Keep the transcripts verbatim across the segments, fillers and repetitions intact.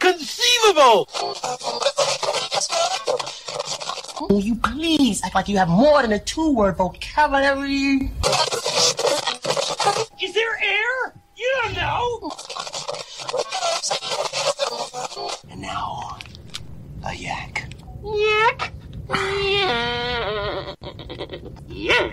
Inconceivable! Will you please act like you have more than a two-word vocabulary? Is there air? You don't know! And now, a yak. Yak. Yeah.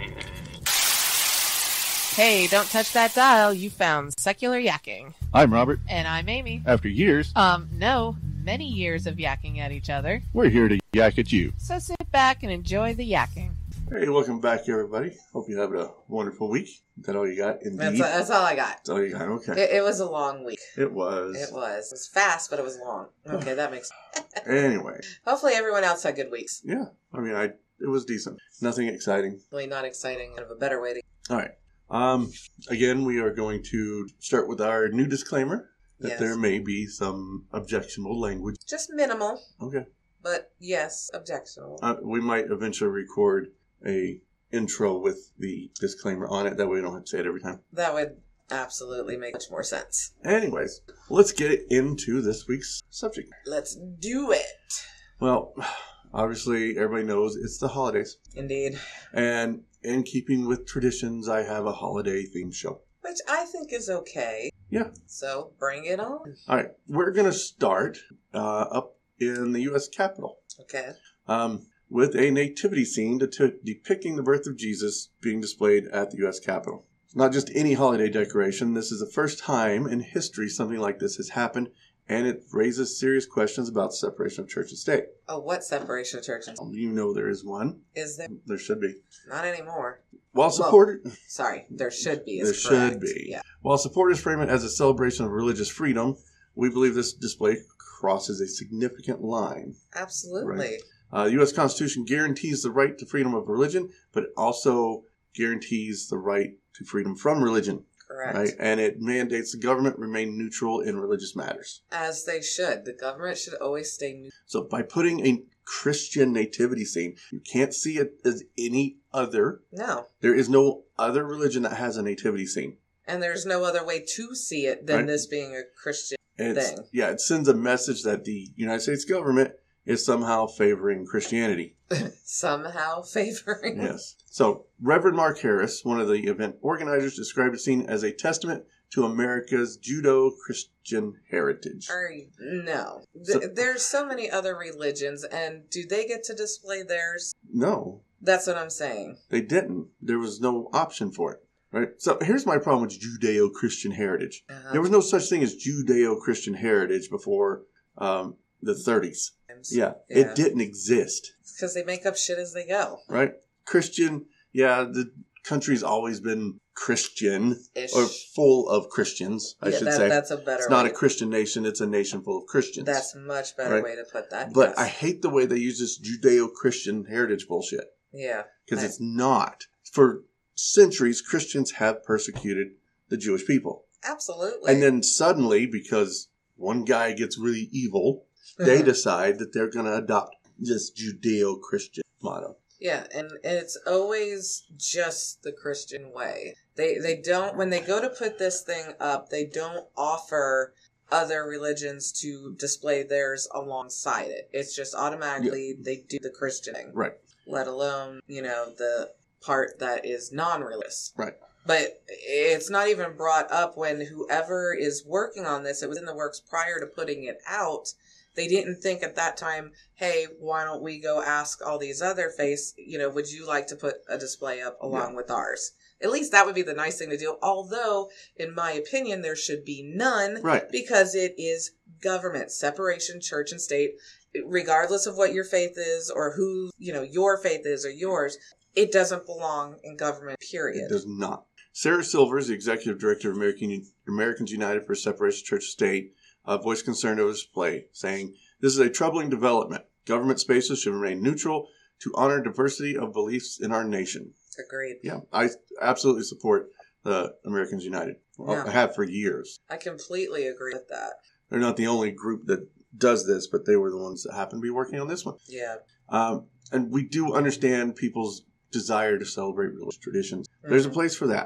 Hey, don't touch that dial. You found Secular Yakking. I'm Robert. And I'm Amy. After years, Um, no, many years of yakking at each other. we're here to yak at you. So sit back and enjoy the yakking. Hey, welcome back, everybody. Hope you have a wonderful week. Is that all you got? Indeed. That's, that's all I got. That's all you got. Okay. It, it was a long week. It was. It was. It was fast, but it was long. Okay, that makes Anyway. Hopefully everyone else had good weeks. Yeah. I mean, I it was decent. Nothing exciting. Really not exciting. Kind of a better way to... All right. Um. Again, we are going to start with our new disclaimer that Yes. there may be some objectionable language. Just minimal, Okay. but yes, objectionable. Uh, we might eventually record a intro with the disclaimer on it. That way we don't have to say it every time. That would absolutely make much more sense. Anyways, let's get into this week's subject. Let's do it. Well, obviously, everybody knows it's the holidays. Indeed. And in keeping with traditions, I have a holiday themed show. Which I think is okay. Yeah. So bring it on. All right. We're going to start uh, up in the U S Capitol Okay. um, with a nativity scene det- depicting the birth of Jesus being displayed at the U S Capitol. It's not just any holiday decoration. This is the first time in history something like this has happened, and it raises serious questions about separation of church and state. Oh, what separation of church and You know there is one. is there? There should be. Not anymore. While supported... Sorry, there should be. There Is should correct. be. Yeah. While supporters frame it as a celebration of religious freedom, we believe this display crosses a significant line. Absolutely. Right. Uh, the U S Constitution guarantees the right to freedom of religion, but it also guarantees the right to freedom from religion. Correct. Right? And it mandates the government remain neutral in religious matters. As they should. The government should always stay neutral. So by putting a Christian nativity scene, you can't see it as any other. No. There is no other religion that has a nativity scene. And there's no other way to see it than Right. this being a Christian And it's, thing. yeah, it sends a message that the United States government is somehow favoring Christianity. Somehow favoring. Yes. So, Reverend Mark Harris, one of the event organizers, described the scene as a testament to America's Judeo-Christian heritage. Or, no. So- Th- there's so many other religions, and do they get to display theirs? No, That's what I'm saying. they didn't. There was no option for it. Right? So, here's my problem with Judeo-Christian heritage. Uh-huh. There was no such thing as Judeo-Christian heritage before um, the thirties. Yeah, it didn't exist. Because they make up shit as they go. Right? Christian, yeah, the country's always been Christian, Ish. or full of Christians, I Yeah, should that- say. that's a better It's not way. a Christian nation, it's a nation full of Christians. That's a much better Right. way to put that. But yes. I hate the way they use this Judeo-Christian heritage bullshit. Yeah. Because I- it's not. For centuries, Christians have persecuted the Jewish people. Absolutely. And then suddenly, because one guy gets really evil, they decide that they're going to adopt this Judeo-Christian motto. Yeah, and it's always just the Christian way. They they don't, when they go to put this thing up, they don't offer other religions to display theirs alongside it. It's just automatically they do the Christian thing. Right. Let alone, you know, the part that is non-religious. Right. But it's not even brought up when whoever is working on this, it was in the works prior to putting it out. They didn't think at that time, hey, why don't we go ask all these other faiths, you know, would you like to put a display up along Yeah. with ours? At least that would be the nice thing to do. Although, in my opinion, there should be none. Right. Because it is government, separation, church and state. Regardless of what your faith is or who, you know, your faith is or yours, it doesn't belong in government, period. It does not. Sarah Silvers, the executive director of American, Americans United for Separation of Church and State, uh, voiced concern over the display, saying, "This is a troubling development. Government spaces should remain neutral to honor diversity of beliefs in our nation." Agreed. Yeah, I absolutely support the Americans United. Well, Yeah. I have for years. I completely agree with that. They're not the only group that does this, but they were the ones that happen to be working on this one. Yeah. Um, and we do understand people's desire to celebrate religious traditions. There's a Mhm. place for that.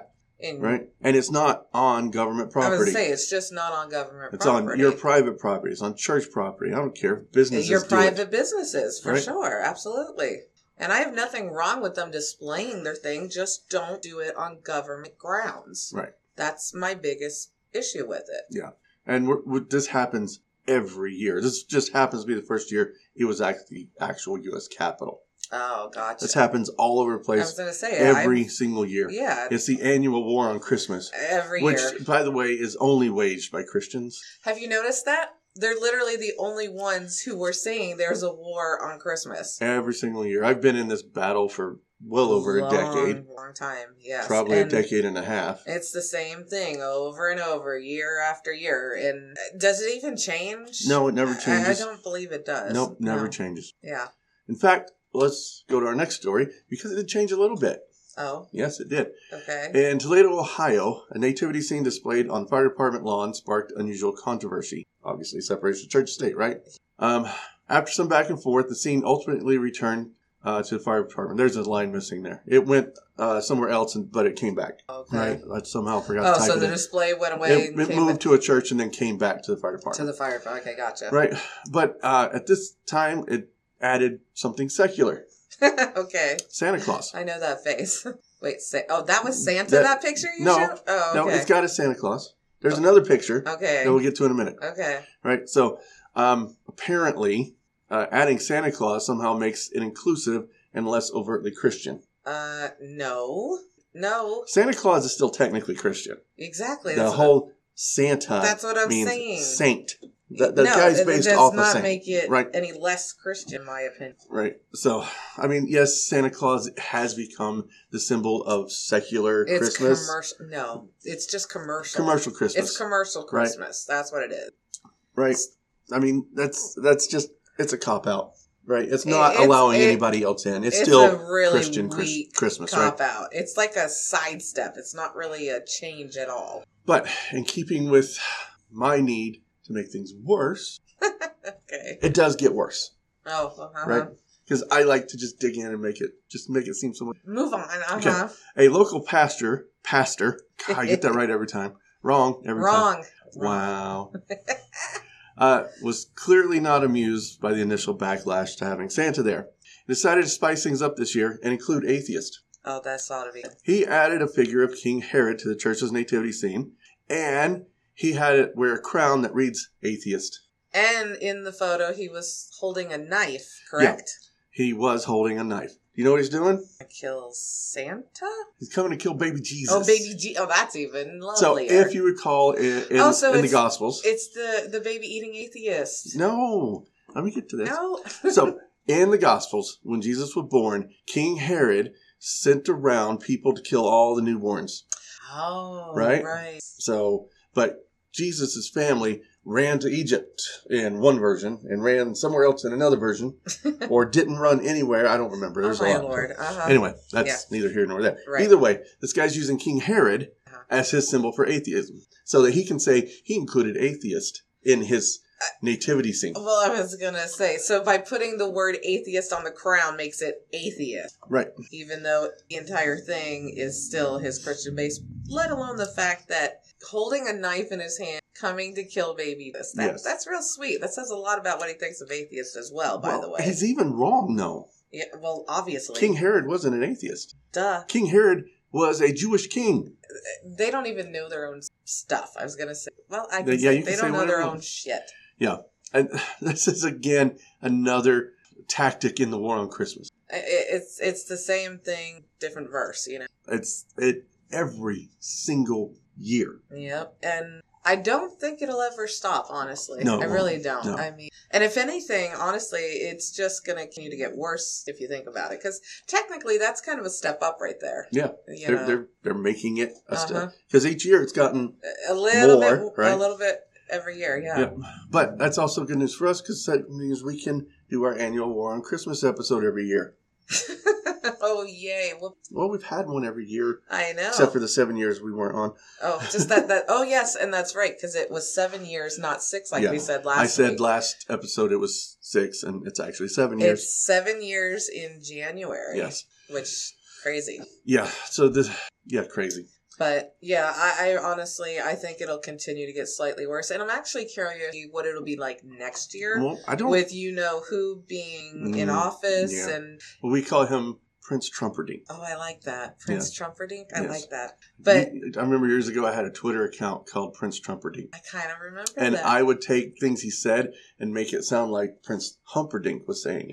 In, right? And it's not on government property. I was going to say, it's just not on government It's property. on your private property. It's on church property. I don't care if businesses Your do private it. businesses, for Right? sure. Absolutely. And I have nothing wrong with them displaying their thing. Just don't do it on government grounds. Right. That's my biggest issue with it. Yeah. And we're, we're, this happens every year. This just happens to be the first year it was actually the actual U S Capitol. Oh, gotcha. This happens all over the place. I was going to say every I've, single year. Yeah. It's the annual war on Christmas. Every which, year. by the way, is only waged by Christians. Have you noticed that? They're literally the only ones who were saying there's a war on Christmas. Every single year. I've been in this battle for well over long, a decade. Long time, yes. Probably and a decade and a half. It's the same thing over and over, year after year. And does it even change? No, it never changes. I, I don't believe it does. Nope, never no. changes. Yeah. In fact, let's go to our next story because it did change a little bit. Oh. Yes, it did. Okay. In Toledo, Ohio, a nativity scene displayed on fire department lawn sparked unusual controversy. Obviously, separation of church and state, right? Um, after some back and forth, the scene ultimately returned uh, to the fire department. There's a line missing there. It went uh, somewhere else, and, but it came back. Okay. Right? I somehow forgot Oh, to type so it the in. display went away It, and it came moved back to a church and then came back to the fire department. to the fire. Okay, gotcha. Right. But uh, at this time, it added something secular. Okay. Santa Claus. I know that face. Wait, say, oh, that was Santa, That- that, picture you no, showed? Oh, okay. No, it's got a Santa Claus. There's another picture Okay. that we'll get to in a minute. Okay. Right? So, um, apparently, uh, adding Santa Claus somehow makes it inclusive and less overtly Christian. Uh, no. No. Santa Claus is still technically Christian. Exactly. The That's whole Santa That's what I'm means saying. saint. That, that no, guy's it, based it does off not of saint. make it right? any less Christian, in my opinion. Right. So, I mean, yes, Santa Claus has become the symbol of secular It's Christmas. commercial. No, it's just commercial. Commercial Christmas. It's commercial Christmas. That's what it is. Right. I mean, that's that's just, it's a cop-out. Right. It's not It's- allowing it- anybody else in. It's, It's still a really Christian Chris- weak Christmas, right? cop out. It's like a sidestep. It's not really a change at all. But in keeping with my need to make things worse, Okay. it does get worse. Oh, uh-huh. Right. Because I like to just dig in and make it, just make it seem so much. Move on. Uh-huh. Okay. A local pastor, pastor, God, I get that right every time. Wrong every time. Wrong. Wow. uh, was clearly not amused by the initial backlash to having Santa there. He decided to spice things up this year and include atheists. Oh, that's ought to be. He added a figure of King Herod to the church's nativity scene, and he had it wear a crown that reads atheist. And in the photo, he was holding a knife, correct? He was holding a knife. You know what he's doing? Kill Santa? He's coming to kill baby Jesus. Oh, baby G. Oh, that's even So lovelier. if you recall in, in, Oh, so in the it's- Gospels. It's the, the baby eating atheist. No. Let me get to this. No. So in the Gospels, when Jesus was born, King Herod sent around people to kill all the newborns. Oh, Right? right. So, but Jesus' family ran to Egypt in one version and ran somewhere else in another version, or didn't run anywhere. I don't remember. There's oh, a my lot. Lord. Uh-huh. Anyway, that's Yeah. neither here nor there. Right. Either way, this guy's using King Herod Uh-huh. as his symbol for atheism, so that he can say he included atheist in his nativity scene. Well, I was going to say, so by putting the word atheist on the crown makes it atheist, Right. even though the entire thing is still his Christian base, let alone the fact that holding a knife in his hand, coming to kill baby, that, Yes. that's real sweet. That says a lot about what he thinks of atheists as well, by well, the way. he's even wrong, though. Yeah, well, obviously. King Herod wasn't an atheist. Duh. King Herod was a Jewish king. They don't even know their own stuff. I was going to say, well, I can Yeah, say you can they say don't know their whatever. own shit. Yeah. And this is, again, another tactic in the war on Christmas. I- It's it's the same thing, different verse, you know. It's it every single year. Yep. And I don't think it'll ever stop, honestly. No, it I really won't. don't. No. I mean, and if anything, honestly, it's just going to continue to get worse if you think about it. Because technically, that's kind of a step up right there. Yeah. You They're, know, they're they're making it a Uh-huh. step. Because each year it's gotten a little more, bit, right? a little bit every year, yeah. yeah. But that's also good news for us because that means we can do our annual War on Christmas episode every year. Oh, yay. Well, Well, we've had one every year, I know. except for the seven years we weren't on. Oh, just that, that. Oh, yes, and that's right, because it was seven years, not six, like Yeah. we said last I said week. last episode it was six, and it's actually seven years. It's seven years in January. Yes. Which, crazy. Yeah. So this, yeah, crazy. But yeah, I, I honestly, I think it'll continue to get slightly worse. And I'm actually curious what it'll be like next year. Well, I don't... With you know who being Mm, in office yeah. and... Well, we call him Prince Trumperdink. Oh, I like that. Prince Yeah. Trumperdink? I Yes. like that. But I remember years ago I had a Twitter account called Prince Trumperdink. I kind of remember And that. I would take things he said and make it sound like Prince Humperdinck was saying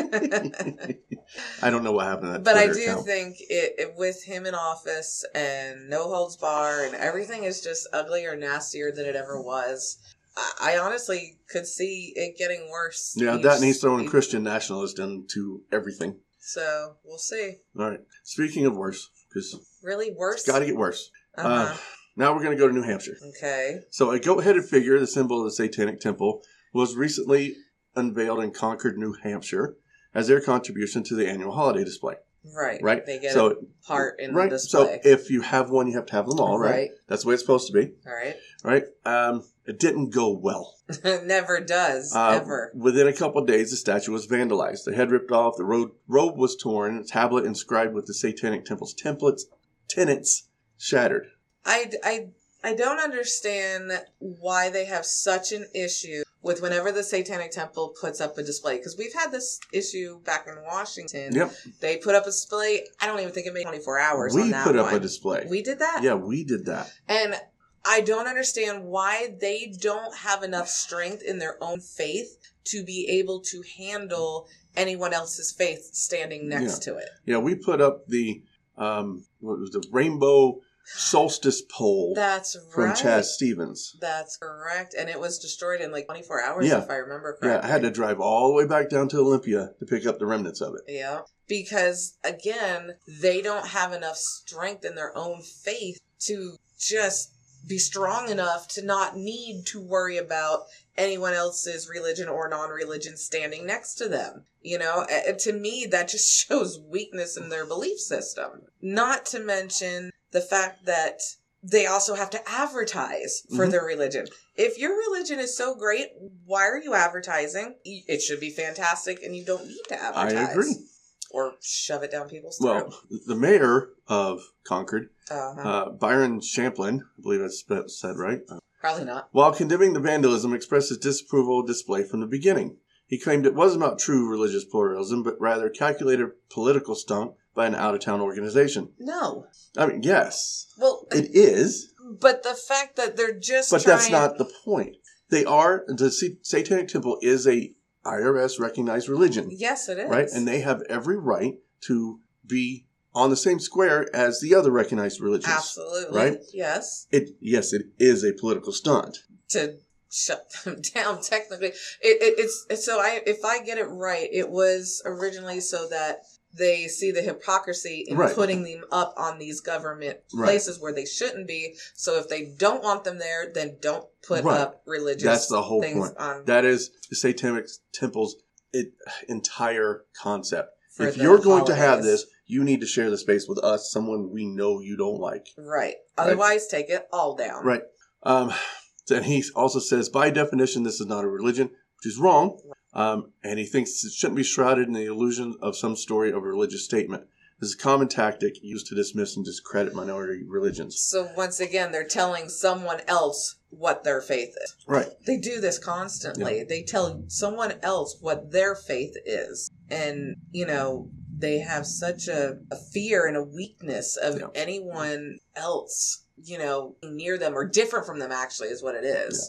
it. I don't know what happened to that But Twitter I do account. think it, it with him in office and no holds bar and everything is just uglier and nastier than it ever was. I, I honestly could see it getting worse. Yeah, each- that and he's throwing each- Christian nationalist into everything. So we'll see. All right. Speaking of worse, because Really worse? it's got to get worse. Uh-huh. Uh, now we're going to go to New Hampshire. Okay. So a goat-headed figure, the symbol of the Satanic Temple, was recently unveiled in Concord, New Hampshire, as their contribution to the annual holiday display. Right. Right? They get So a part in right. the So display. if you have one, you have to have them all, right? Right. That's the way it's supposed to be, All right. right? Um, it didn't go well. Never does. Uh, ever. Within a couple of days, the statue was vandalized. The head ripped off, the robe, robe was torn, a tablet inscribed with the Satanic Temple's templates, tenets shattered. I, I, I don't understand why they have such an issue with whenever the Satanic Temple puts up a display. Because we've had this issue back in Washington. Yep. They put up a display. I don't even think it made twenty-four hours We on that put up one. a display. We did that? Yeah, we did that. And I don't understand why they don't have enough strength in their own faith to be able to handle anyone else's faith standing next to it. Yeah, we put up the um, what was the rainbow solstice pole That's from right. Chaz Stevens. That's correct. And it was destroyed in like twenty-four hours, Yeah. if I remember Yeah, correctly. I had to drive all the way back down to Olympia to pick up the remnants of it. Yeah. Because, again, they don't have enough strength in their own faith to just be strong enough to not need to worry about anyone else's religion or non-religion standing next to them. You know, uh, to me, that just shows weakness in their belief system. Not to mention the fact that they also have to advertise for Mhm. their religion. If your religion is so great, why are you advertising? It should be fantastic and you don't need to I advertise. agree. Or shove it down people's throat. Well, the mayor of Concord, Uh-huh. uh, Byron Champlin, I believe that's spe- said right, uh, Probably not. while condemning the vandalism, expressed his disapproval of display from the beginning. He claimed it wasn't about true religious pluralism, but rather calculated political stunt by an out-of-town organization. No. I mean, yes, Well, it is, but the fact that they're just but trying... that's not the point. They are, the Sa- Satanic Temple is a I R S recognized religion, Yes, it is. right? And they have every right to be on the same square as the other recognized religions. Absolutely. Right? Yes. It yes, it is a political stunt. To shut them down, technically. It, it, it's, it's so I if I get it right, it was originally so that they see the hypocrisy in Right. putting them up on these government Right. places where they shouldn't be. So if they don't want them there, then don't put Right. up religious That's the whole things point. on That is the Satanic Temple's it, entire concept. for If the you're going to have holidays. this, you need to share the space with us, someone we know you don't like. Right. Otherwise, take it all down. Right. Um, and he also says, by definition, this is not a religion, which is wrong. Um, and he thinks it shouldn't be shrouded in the illusion of some story of a religious statement. This is a common tactic used to dismiss and discredit minority religions. So once again, they're telling someone else what their faith is. Right. They do this constantly. They tell someone else what their faith is. And, you know, they have such a, a fear and a weakness of Yeah. anyone else, you know, near them or different from them, actually, is what it is.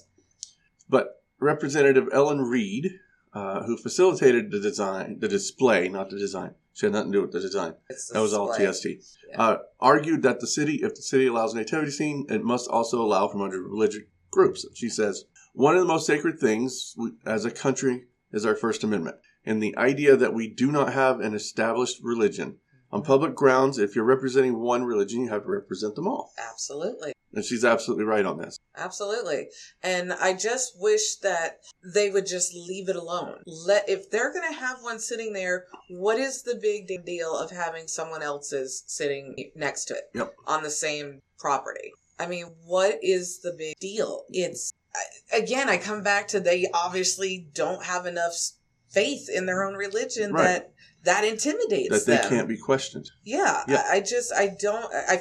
But Representative Ellen Reed, uh, who facilitated the design, the display, not the design. She had nothing to do with the design. It's the That was all T display. S T. Yeah. Uh, argued that the city, if the city allows a nativity scene, it must also allow from other religious groups. She says, one of the most sacred things we, as a country is our First Amendment. And the idea that we do not have an established religion. On public grounds, if you're representing one religion, you have to represent them all. Absolutely. And she's absolutely right on this. Absolutely. And I just wish that they would just leave it alone. Let if they're going to have one sitting there, what is the big deal of having someone else's sitting next to it Yep. on the same property? I mean, what is the big deal? It's I- again, I come back to they obviously don't have enough faith in their own religion Right. that that intimidates That they them. can't be questioned. Yeah, Yeah. I I just I don't I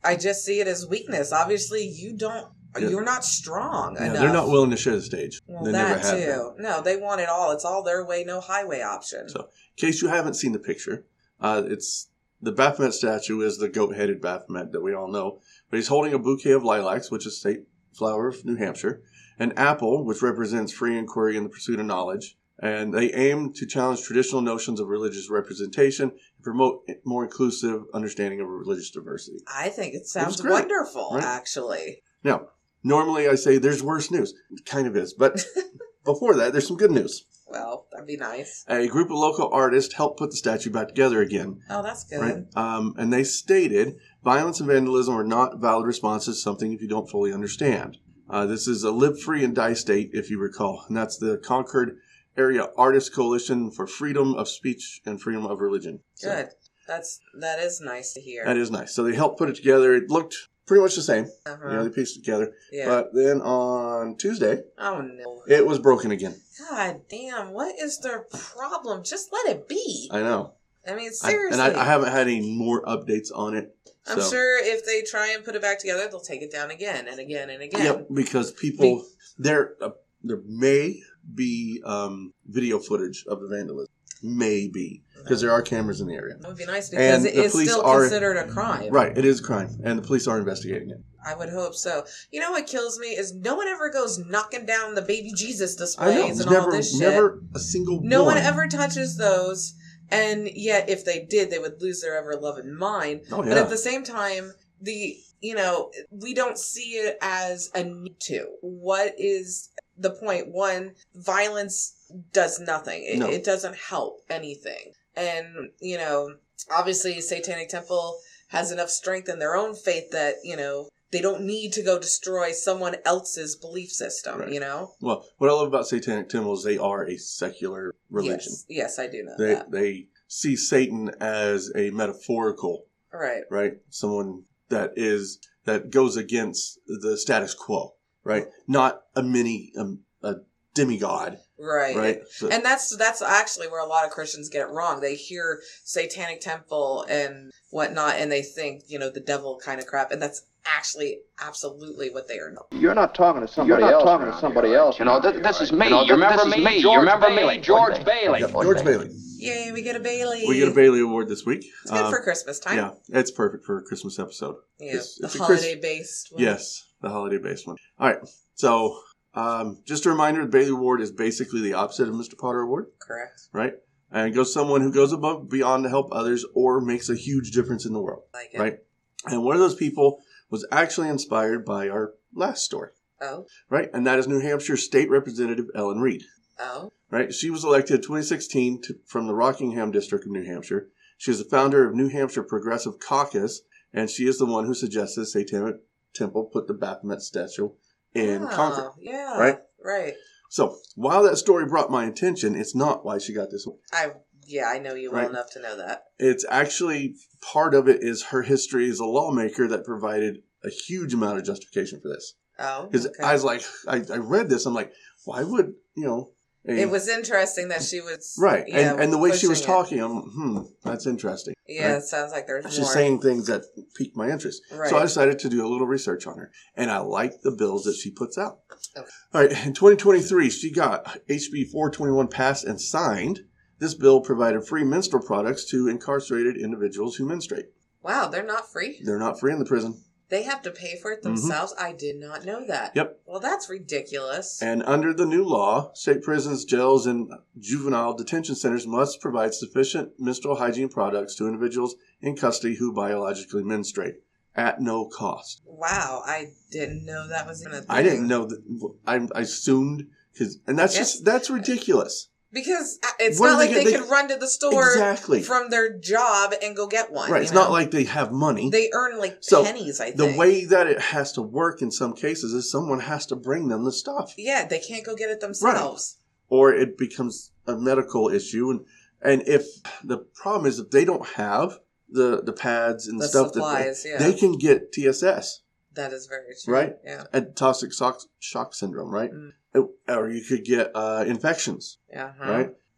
I just see it as weakness. Obviously, you don't. Yeah. You're not strong Yeah, enough. they're not willing to share the stage. Well, they that never have too. been. No, they want it all. It's all their way, no highway option. So, in case you haven't seen the picture, uh, it's the Baphomet statue is the goat-headed Baphomet that we all know, but he's holding a bouquet of lilacs, which is state flower of New Hampshire, an apple, which represents free inquiry and the pursuit of knowledge, and they aim to challenge traditional notions of religious representation and promote more inclusive understanding of religious diversity. I think it sounds great, wonderful, right? actually. Now, normally I say there's worse news. It kind of is, but before that, there's some good news. Well, that'd be nice. A group of local artists helped put the statue back together again. Oh, that's good. Right? Um, and they stated, violence and vandalism are not valid responses to something if you don't fully understand. Uh, this is a Live Free and Die State, if you recall. And that's the Concord Area Artists Coalition for Freedom of Speech and Freedom of Religion. So Good. That's, that is nice to hear. that is nice. So they helped put it together. It looked pretty much the same. Uh-huh. You know, they pieced it together. Yeah. But then on Tuesday, Oh, no. it was broken again. God damn, what is their problem? Just let it be. I know. I mean, I, seriously. and I, I haven't had any more updates on it. I'm so. sure if they try and put it back together, they'll take it down again and again and again. Yep, because people, there, uh, there may be um, video footage of the vandalism. Maybe. Because there are cameras in the area. That would be nice because And it the is police still are- considered a crime. Right, it is a crime, and the police are investigating it. I would hope so. You know what kills me is no one ever goes knocking down the baby Jesus I know, displays there's and never, all this shit. never a single No one. one ever touches those, and yet if they did, they would lose their ever-loving mind. Oh, But yeah. at the same time, the you know, we don't see it as a need to. What is the point? One, violence does nothing. It, No. it doesn't help anything. And, you know, obviously Satanic Temple has enough strength in their own faith that, you know, they don't need to go destroy someone else's belief system, Right. you know? Well, what I love about Satanic Temple is they are a secular religion. Yes, yes, I do know They that. they see Satan as a metaphorical, Right. right? Someone that is that goes against the status quo, right? Not a mini um, a demigod, Right. right? So- And that's that's actually where a lot of Christians get it wrong. They hear Satanic Temple and whatnot, and they think, you know, the devil kind of crap, and that's actually absolutely what they are not. You're not talking to somebody You're not else. talking to around somebody here, else. are You know, th- this is me. You know, You th- remember this is me? me. You George remember Bailey. me? George Bailey. Yep, George Bailey. Yay, we get a Bailey. We get a Bailey Award this week. It's good Um, for Christmas time. Yeah, it's perfect for a Christmas episode. Yeah, It's- the it's a Chris- holiday-based one. Yes, the holiday-based one. All right, so um, just a reminder, the Bailey Award is basically the opposite of Mister Potter Award, Correct. right? And it goes someone who goes above and beyond to help others or makes a huge difference in the world, Like it. right? And one of those people was actually inspired by our last story, Oh, right? And that is New Hampshire State Representative Ellen Reed. oh, Right? She was elected in twenty sixteen to, from the Rockingham District of New Hampshire. She is the founder of New Hampshire Progressive Caucus, and she is the one who suggested the Satanic Temple put the Baphomet statue in oh, Concord. yeah, Right? right. So, while that story brought my attention, it's not why she got this one. I yeah, I know you well Right. enough to know that. It's actually, part of it is her history as a lawmaker that provided a huge amount of justification for this. Oh, Because okay. I was like, I, I read this, I'm like, why would, you know... a- It was interesting that she was Right, yeah, and, and the way she was pushing it. talking, I'm, hmm, that's interesting. Yeah, right? it sounds like there's She's more. saying things that piqued my interest. Right. So I decided to do a little research on her. And I like the bills that she puts out. Okay. All right, in twenty twenty-three, she got H B four twenty-one passed and signed. This bill provided free menstrual products to incarcerated individuals who menstruate. Wow, they're not free. They're not free in the prison. They have to pay for it themselves. I did not know that. Mm-hmm. Yep. Well, that's ridiculous. And under the new law, state prisons, jails, and juvenile detention centers must provide sufficient menstrual hygiene products to individuals in custody who biologically menstruate at no cost. Wow, I didn't know that was in a thing. I didn't know that. I, I assumed, cause, and that's Yes. just, that's ridiculous. Because uh, it's What not do like they they, get- they- could run to the store Exactly. from their job and go get one. Right. you It's know? not like they have money. They earn like So, pennies, I think. The way that it has to work in some cases is someone has to bring them the stuff. Yeah, they can't go get it themselves. Or it becomes a medical issue. And, and if the problem is if they don't have the, the pads and The stuff supplies, that yeah. they, they can get T S S, That is very true. right? Yeah. And toxic shock, shock syndrome, right? Mm. It- or you could get uh, infections, Yeah. huh. right?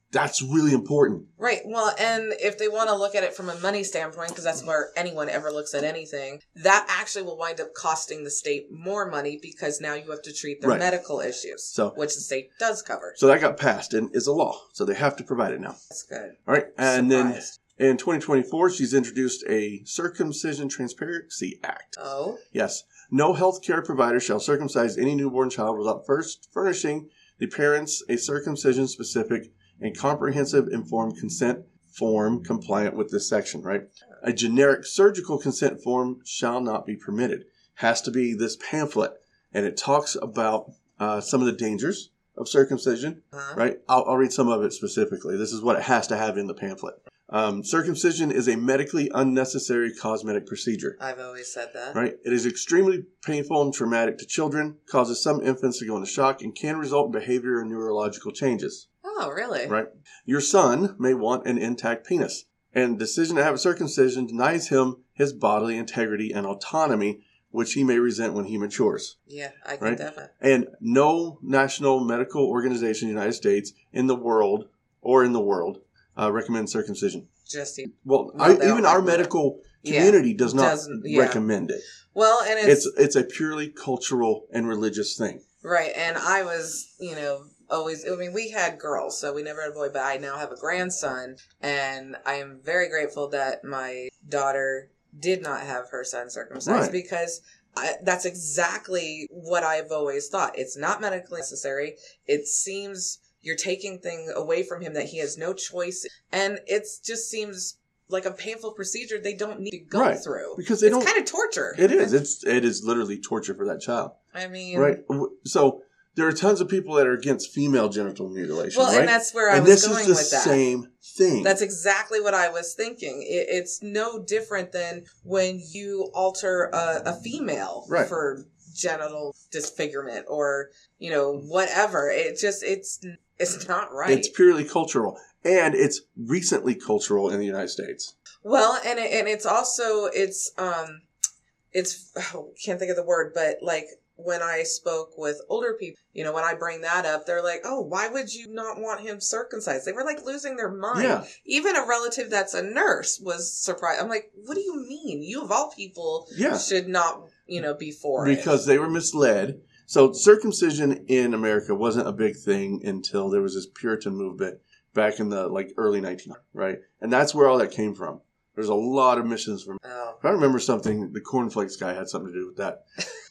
That's really important. Right. Well, and if they want to look at it from a money standpoint, because that's where anyone ever looks at anything, that actually will wind up costing the state more money because now you have to treat their Right. medical issues, So- which the state does cover. So that got passed and is a law. So they have to provide it now. That's good. All right. And Surprised. then in twenty twenty-four, she's introduced a Circumcision Transparency Act. Oh. Yes. No healthcare provider shall circumcise any newborn child without first furnishing the parents a circumcision-specific and comprehensive informed consent form compliant with this section, right? A generic surgical consent form shall not be permitted. Has to be this pamphlet. And it talks about uh, some of the dangers of circumcision, Huh? right? I'll, I'll read some of it specifically. This is what it has to have in the pamphlet. Um, circumcision is a medically unnecessary cosmetic procedure. I've always said that. Right? It is extremely painful and traumatic to children, causes some infants to go into shock, and can result in behavior and neurological changes. Oh, really? Right? Your son may want an intact penis, and decision to have a circumcision denies him his bodily integrity and autonomy, which he may resent when he matures. Yeah, I can Right? definitely. And no national medical organization in the United States, in the world, or in the world, uh, recommends circumcision. Just you. Well, No, I, they don't even our recommend it. medical Yeah. community does not Doesn't- yeah. recommend it. Well, and it's, It's it's a purely cultural and religious thing. right. And I was, you know, always, I mean, we had girls, so we never had a boy, but I now have a grandson, and I am very grateful that my daughter did not have her son circumcised Right. because I, that's exactly what I've always thought. It's not medically necessary. It seems you're taking things away from him that he has no choice, and it just seems like a painful procedure they don't need to go Right. through. Because they it's don't- kind of torture. It is. It's it is literally torture for that child. I mean, Right. So there are tons of people that are against female genital mutilation. well, right? and that's where I and was this going is the with that. same thing. That's exactly what I was thinking. It, it's no different than when you alter a, a female Right. for genital disfigurement or, you know, whatever. It just, it's, it's not right. It's purely cultural, and it's recently cultural in the United States. Well, and it, and it's also, it's, um, it's, oh, can't think of the word, but like, when I spoke with older people, you know, when I bring that up, they're like, oh, why would you not want him circumcised? They were like losing their mind. Yeah. Even a relative that's a nurse was surprised. I'm like, what do you mean? You of all people Yeah. should not, you know, be for it. Because they were misled. So circumcision in America wasn't a big thing until there was this Puritan movement back in the like early nineteen hundreds, right? And that's where all that came from. There's a lot of missions from. Oh, If I remember something, the cornflakes guy had something to do with that.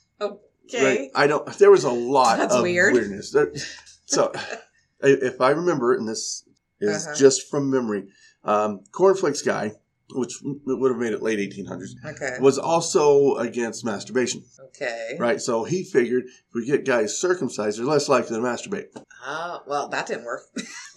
okay. Right? I don't. There was a lot That's of weird. weirdness. There, so, I- if I remember, and this is Uh-huh. just from memory, um, cornflakes guy, which would have made it late eighteen hundreds, Okay. was also against masturbation. Okay. Right? So he figured if we get guys circumcised, they're less likely to masturbate. Oh, well, that didn't work.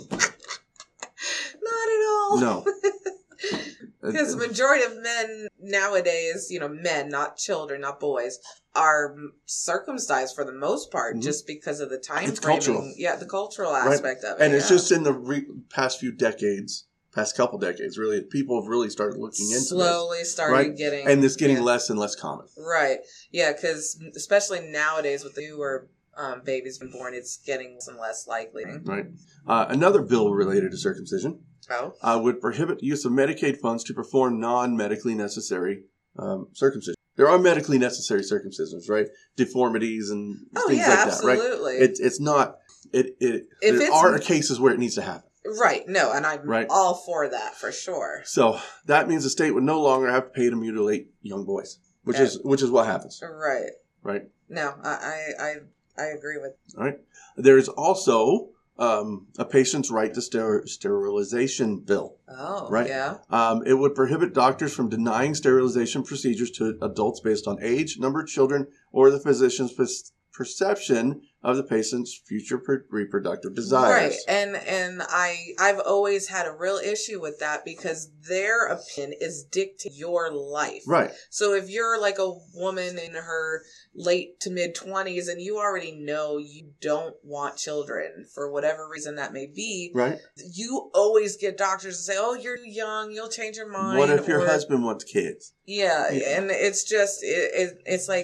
Not at all. No. Because the majority of men nowadays, you know, men, not children, not boys, are circumcised for the most part Mhm. just because of the time It's framing. cultural. Yeah, the cultural Right. aspect of it. And it's yeah. just in the re- past few decades, past couple decades, really, people have really started looking into slowly started right? getting. this. And it's getting yeah. less and less common. Right. Yeah, because especially nowadays with the newer um, babies being born, it's getting less and less likely. Right? Uh, another bill related to circumcision Oh. uh, would prohibit the use of Medicaid funds to perform non-medically necessary um, circumcision. There are medically necessary circumcisions, right? Deformities and Oh, things yeah, like that, absolutely. right? It, it's not. It. it If there it's- are cases where it needs to happen. Right. No, and I'm Right. all for that for sure. So that means the state would no longer have to pay to mutilate young boys, which Yeah. is which is what happens, Right. right? No, I I I, I agree with. All right. There is also um, a patient's right to ster- sterilization bill. Oh, Right. yeah. Um, it would prohibit doctors from denying sterilization procedures to adults based on age, number of children, or the physician's per- perception of the patient's future per- reproductive desires. Right. And and I I've always had a real issue with that because their opinion is dictating your life. Right. So if you're like a woman in her late to mid twenties and you already know you don't want children for whatever reason that may be, Right. you always get doctors to say, "Oh, you're too young, you'll change your mind." What if your or- husband wants kids? Yeah, Yeah. and it's just it, it it's like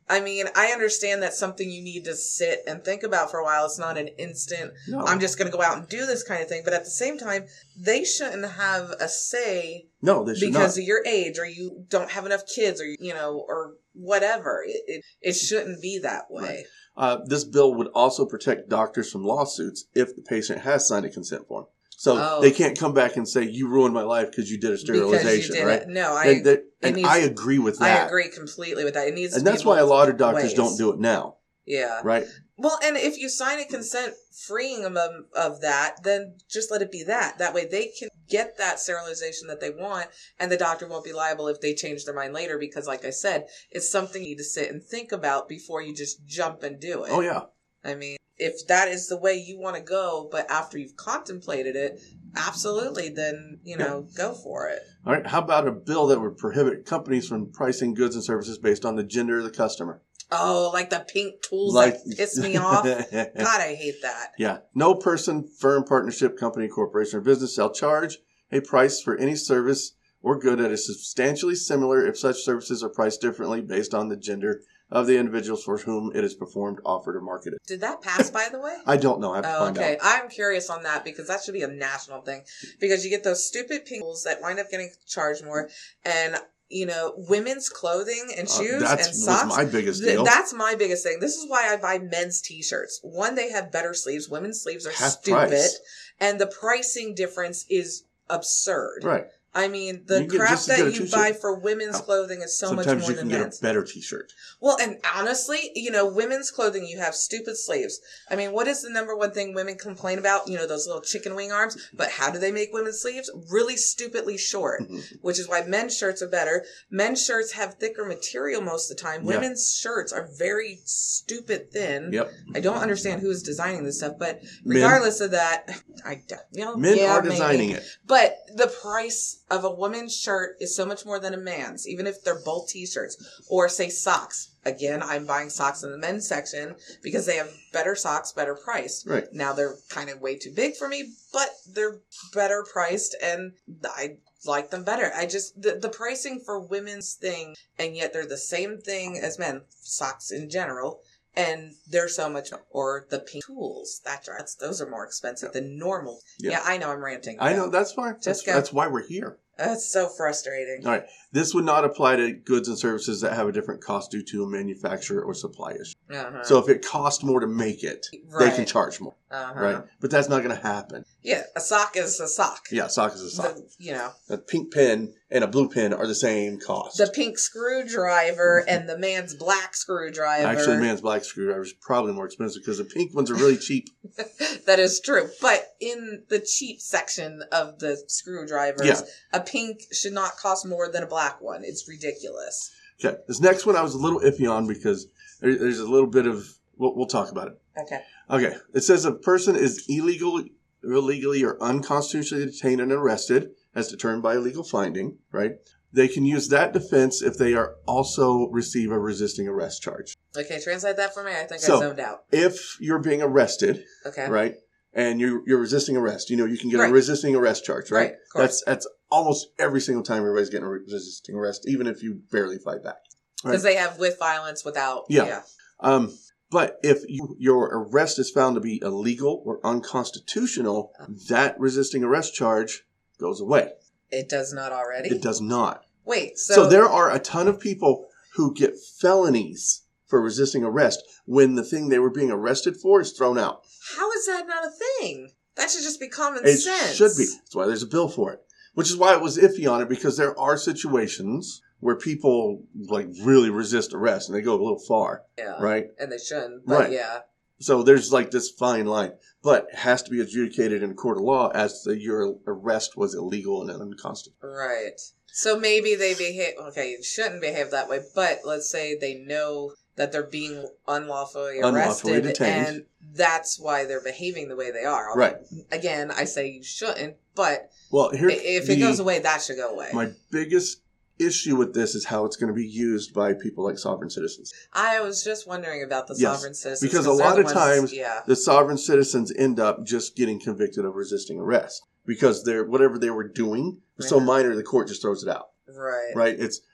I mean, I understand that's something you need to sit and think about for a while. It's not an instant, No. I'm just going to go out and do this kind of thing. But at the same time, they shouldn't have a say No, they should because not. of your age, or you don't have enough kids, or, you know, or whatever. It, it, it shouldn't be that way. Right. Uh, this bill would also protect doctors from lawsuits if the patient has signed a consent form. So Oh. they can't come back and say, you ruined my life because you did a sterilization, Because you did right? it. No, I, and that- it and needs- I agree with I that. agree completely with that. It needs And to that's be why a both lot of doctors ways. don't do it now, Yeah. right? Well, and if you sign a consent freeing them of, of that, then just let it be that. That way they can get that sterilization that they want, and the doctor won't be liable if they change their mind later because, like I said, it's something you need to sit and think about before you just jump and do it. Oh, yeah. I mean, if that is the way you want to go, but after you've contemplated it, absolutely, then, you know, go for it. All right. How about a bill that would prohibit companies from pricing goods and services based on the gender of the customer? Oh, like the pink tools Like- that piss me off. God, I hate that. Yeah. No person, firm, partnership, company, corporation, or business shall charge a price for any service or good that is substantially similar if such services are priced differently based on the gender of the individuals for whom it is performed, offered, or marketed. Did that pass, by the way? I don't know. I have to Oh, find okay. out. I'm curious on that because that should be a national thing. Because you get those stupid peoples that wind up getting charged more. And, you know, women's clothing and Uh, shoes that's and socks. was my biggest th- deal. that's my biggest thing. This is why I buy men's t-shirts. One, they have better sleeves. Women's sleeves are Half stupid. price. And the pricing difference is absurd. Right. I mean, the You get crap just to get that a you t-shirt. buy for women's Oh. clothing is so much Sometimes more you than can get men's. a better t-shirt. Well, and honestly, you know, women's clothing, you have stupid sleeves. I mean, what is the number one thing women complain about? You know, those little chicken wing arms. But how do they make women's sleeves? Really stupidly short, which is why men's shirts are better. Men's shirts have thicker material most of the time. Yeah. Women's shirts are very stupid thin. Yep. I don't understand who's designing this stuff, but Men. regardless of that, I don't, you know, Men yeah, are maybe. designing it. But the price of a woman's shirt is so much more than a man's, even if they're both t-shirts. Or say socks. Again, I'm buying socks in the men's section because they have better socks, better priced. Right. Now they're kind of way too big for me, but they're better priced and I like them better. I just, the, the pricing for women's thing, and yet they're the same thing as men, socks in general. And they're so much, or the pink tools. That's right. That's, those are more expensive than normal. Yeah. Yeah, I know I'm ranting. I know. That's fine. Just That's, go. that's why we're here. That's so frustrating. All right. This would not apply to goods and services that have a different cost due to a manufacturer or supply issue. Uh-huh. So if it costs more to make it, they Right. can charge more, uh-huh. right? But that's not going to happen. Yeah, a sock is a sock. Yeah, sock is a sock. The, you know, A pink pen and a blue pen are the same cost. the pink screwdriver and the man's black screwdriver. Actually, the man's black screwdriver is probably more expensive because the pink ones are really cheap. That is true. But in the cheap section of the screwdrivers, Yeah. a pink should not cost more than a black one. It's ridiculous. Okay, this next one I was a little iffy on because there, there's a little bit of, we'll, we'll talk about it. Okay. Okay, it says a person is illegal, illegally or unconstitutionally detained and arrested as determined by a legal finding, right? They can use that defense if they are also receive a resisting arrest charge. Okay, translate that for me. I think So- I zoned out. If you're being arrested, Okay. right, and you're you're resisting arrest, you know, you can get Right. a resisting arrest charge, right? Right, of course. That's that's almost every single time everybody's getting a resisting arrest, even if you barely fight back. Because they have with violence, without. Yeah. yeah. Um, but if you, your arrest is found to be illegal or unconstitutional, that resisting arrest charge goes away. It does not already. It does not. Wait, so, So, there are a ton of people who get felonies for resisting arrest when the thing they were being arrested for is thrown out. how is that not a thing? That should just be common It sense. should be. That's why there's a bill for it. Which is why it was iffy on it, because there are situations where people like really resist arrest and they go a little far, Yeah. right? And they shouldn't. But Right. yeah. So there's like this fine line, but it has to be adjudicated in a court of law as to your arrest was illegal and unconstitutional. Right. So maybe they behave, okay, you shouldn't behave that way, but let's say they know that they're being unlawfully arrested, Unlawfully detained. and that's why they're behaving the way they are. Right. Again, I say you shouldn't, but Well, here if the, it goes away, that should go away. my biggest issue with this is how it's going to be used by people like sovereign citizens. I was just wondering about the Yes, sovereign citizens. because a they're lot the of ones- times yeah. the sovereign citizens end up just getting convicted of resisting arrest because they're whatever they were doing was so Yeah. minor the court just throws it out. Right. Right? It's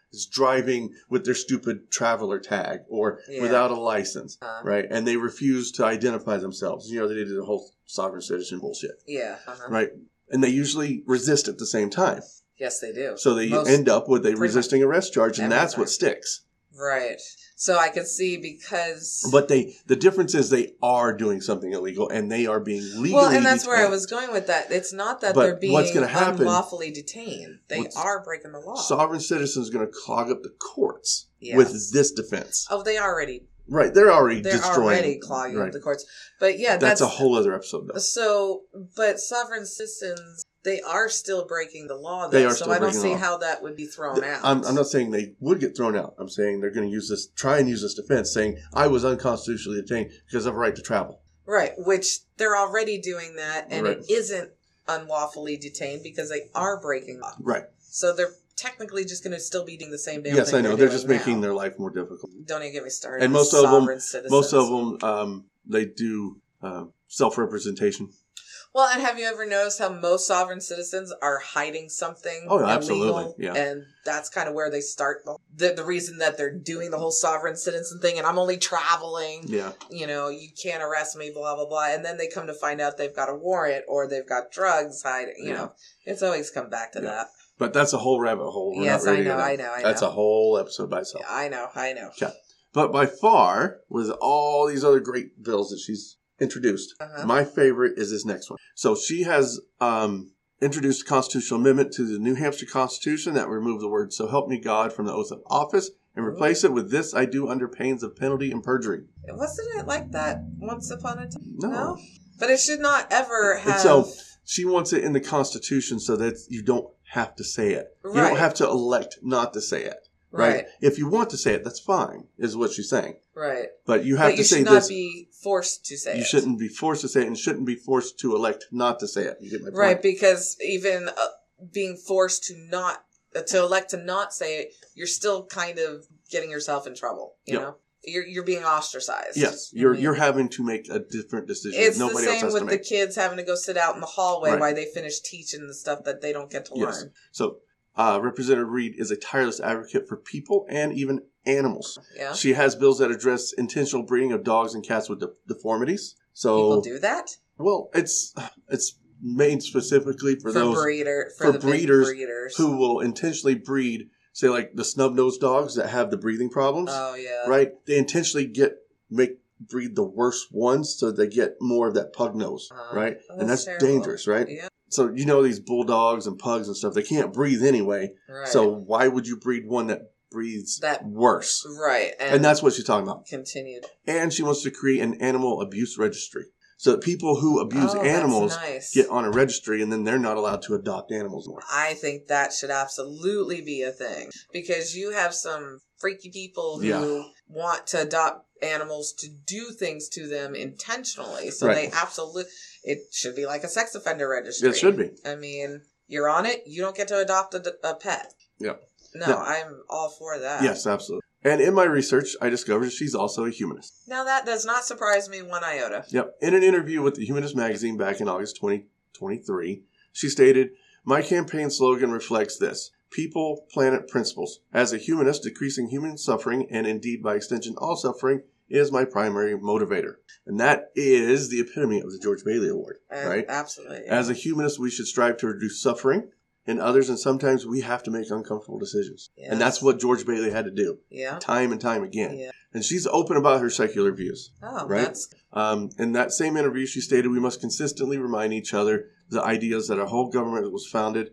is driving with their stupid traveler tag or Yeah. without a license, Uh, right? And they refuse to identify themselves. You know, they did the whole sovereign citizen bullshit, Yeah. Uh-huh. right? And they usually resist at the same time. Yes, they do. So they Most- end up with a pretty resisting arrest charge, and every that's time. what sticks. Right. So I can see because... But they, the difference is they are doing something illegal, and they are being legally Well, and that's where I detained. was going with that. It's not that But they're being what's gonna happen- unlawfully detained. They what's- are breaking the law. Sovereign citizens going to clog up the courts Yes. with this defense. Oh, they already... Right, they're already They're destroying. already clogging right. up the courts. But yeah, That's, that's... a whole other episode, though. So, but sovereign citizens, they are still breaking the law, though. They are so still I don't breaking see the law. how that would be thrown out. I'm, I'm not saying they would get thrown out. I'm saying they're going to use this, try and use this defense, saying I was unconstitutionally detained because I have a right to travel. Right, which they're already doing that, and Right. it isn't unlawfully detained because they are breaking law. Right. So they're technically just going to still be doing the same damn Yes, thing I know. They're, They're just doing making now. their life more difficult. Don't even get me started. And on most of them, sovereign citizens. most of them, um, they do uh, self-representation. Well, and have you ever noticed how most sovereign citizens are hiding something Oh, illegal? absolutely, yeah. And that's kind of where they start the, the the reason that they're doing the whole sovereign citizen thing. And I'm only traveling. Yeah. You know, you can't arrest me, blah, blah, blah. And then they come to find out they've got a warrant or they've got drugs hiding. You Yeah. know, it's always come back to Yeah. that. But that's a whole rabbit hole. We're Yes, not ready I know, to I know, I That's know. a whole episode by itself. Yeah, I know, I know. Okay. But by far, with all these other great bills that she's introduced, Uh-huh. my favorite is this next one. So she has um, introduced a constitutional amendment to the New Hampshire Constitution that removed the word "so help me God" from the oath of office and replace it with "this I do under pains of penalty and perjury." Wasn't it like that once upon a time? No. But it should not ever And have... so she wants it in the Constitution so that you don't have to say it. You Right. don't have to elect not to say it. Right? Right. If you want to say it, that's fine, is what she's saying. Right. But you have But to you say should not this. be forced to say it. You shouldn't be forced to say it and shouldn't be forced to elect not to say it. You get my point? Right, because even uh, being forced to not, uh, to elect to not say it, you're still kind of getting yourself in trouble, you Yep. know? You're you're being ostracized. Yes, you're I mean, you're having to make a different decision. It's Nobody the else same has with to the make. kids having to go sit out in the hallway Right. while they finish teaching the stuff that they don't get to Yes. learn. So, uh, Representative Reed is a tireless advocate for people and even animals. Yeah? She has bills that address intentional breeding of dogs and cats with de- deformities. So, People do that? well, it's it's made specifically for, For, those breeder, for, for the big breeders breeders. who will intentionally breed, say, like the snub-nosed dogs that have the breathing problems. Oh, yeah. Right? They intentionally get make breed the worst ones so they get more of that pug nose, Uh, right? oh, And that's that's terrible. dangerous, right? Yeah, So you know these bulldogs and pugs and stuff, they can't breathe anyway. right. So why would you breed one that breathes That- worse? right. And, And that's what she's talking about. continued. And she wants to create an animal abuse registry so that people who abuse Oh, that's animals nice. get on a registry and then they're not allowed to adopt animals more. I think that should absolutely be a thing because you have some freaky people who Yeah. want to adopt animals to do things to them intentionally. So Right. they absolutely, it should be like a sex offender registry. It should be. I mean, you're on it, you don't get to adopt a, a pet. Yeah. No, No. I'm all for that. Yes, absolutely. And in my research, I discovered she's also a humanist. Now that does not surprise me one iota. Yep. In an interview with the Humanist magazine back in August twenty twenty-three, she stated, "My campaign slogan reflects this. People, planet, principles. As a humanist, decreasing human suffering, and indeed by extension all suffering, is my primary motivator." And that is the epitome of the George Bailey Award, Uh, right? Absolutely. Yeah. As a humanist, we should strive to reduce suffering in others, and sometimes we have to make uncomfortable decisions. Yes. And that's what George Bailey had to do, Yeah. time and time again. Yeah. And she's open about her secular views. Oh, Right? that's Um, in that same interview, she stated, "We must consistently remind each other the ideas that our whole government was founded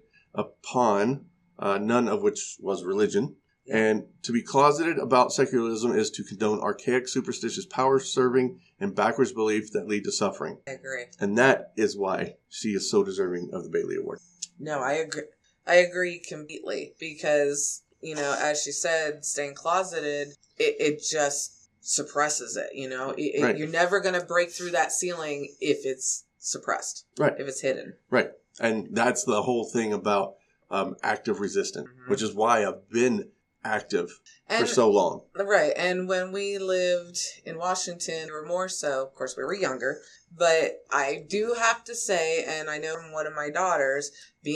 upon, uh, none of which was religion. Yeah. And to be closeted about secularism is to condone archaic, superstitious, power-serving, and backwards belief that lead to suffering." I agree. And that is why she is so deserving of the Bailey Award. No, I agree. I agree completely because, you know, as she said, staying closeted, it, it just suppresses it, you know? It, it- Right. You're never going to break through that ceiling if it's suppressed, Right. if it's hidden. Right. And that's the whole thing about um, active resistance, Mhm. which is why I've been active And, for so long. right. And when we lived in Washington, we were more so, of course, we were younger, but I do have to say, and I know from one of my daughters, being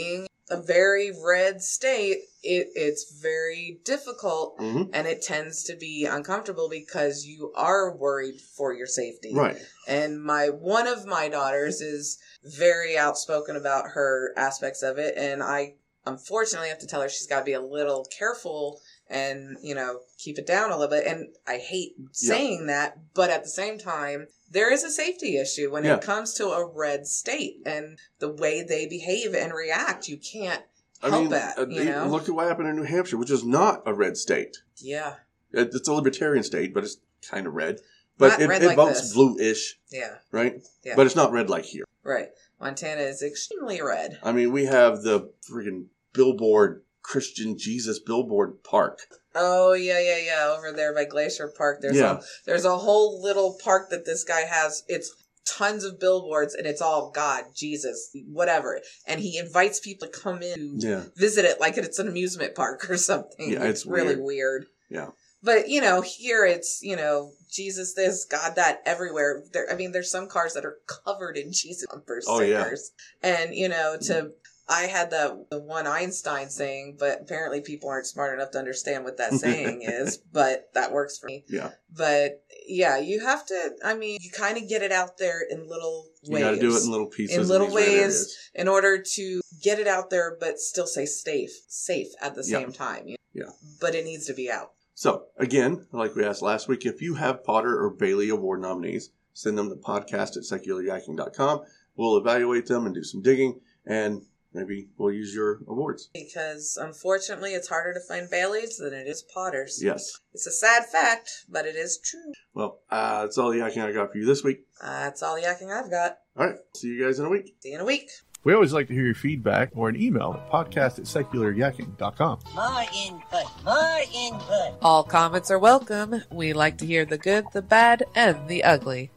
a very red state, it, it's very difficult Mm-hmm. and it tends to be uncomfortable because you are worried for your safety. Right. And my one of my daughters is very outspoken about her aspects of it, and I unfortunately have to tell her she's got to be a little careful and, you know, keep it down a little bit. And I hate saying yeah. that, but at the same time, there is a safety issue when yeah. it comes to a red state and the way they behave and react. You can't help I mean, it, uh, you know? Look at what happened in New Hampshire, which is not a red state. Yeah. It's a libertarian state, but it's kind of red. But not it, red it like votes this. blue-ish. Yeah. Right? Yeah. But it's not red like here. Right. Montana is extremely red. I mean, we have the freaking billboard, Christian Jesus billboard park. Oh, yeah, yeah, yeah. Over there by Glacier Park. There's yeah. a, there's a whole little park that this guy has. It's tons of billboards, and it's all God, Jesus, whatever. And he invites people to come in to yeah. visit it like it's an amusement park or something. Yeah, it's, it's really weird. weird. Yeah. But, you know, here it's, you know, Jesus this, God that, everywhere. There, I mean, there's some cars that are covered in Jesus bumper oh, stickers. Yeah. And, you know, to... I had the, the one Einstein saying, but apparently people aren't smart enough to understand what that saying is, but that works for me. Yeah. But, yeah, you have to, I mean, you kind of get it out there in little ways. You got to do it in little pieces. In little in ways in order to get it out there, but still say safe, safe at the same yeah. time. You know? Yeah. But it needs to be out. So, again, like we asked last week, if you have Potter or Bailey Award nominees, send them to podcast at secular yakking dot com. We'll evaluate them and do some digging, and maybe we'll use your awards. Because, unfortunately, it's harder to find Baileys than it is Potters. Yes. It's a sad fact, but it is true. Well, uh, that's all the yakking I got for you this week. Uh, that's all the yakking I've got. All right. See you guys in a week. See you in a week. We always like to hear your feedback or an email at podcast at secular yakking dot com. More input, more input. All comments are welcome. We like to hear the good, the bad, and the ugly.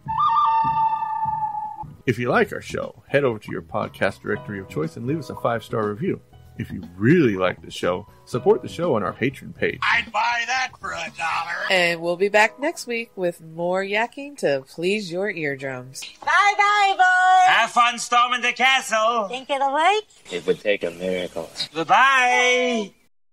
If you like our show, head over to your podcast directory of choice and leave us a five-star review. If you really like the show, support the show on our Patreon page. I'd buy that for a dollar. And we'll be back next week with more yakking to please your eardrums. Bye-bye, boys. Have fun storming the castle. Think it'll work? It would take a miracle. Goodbye.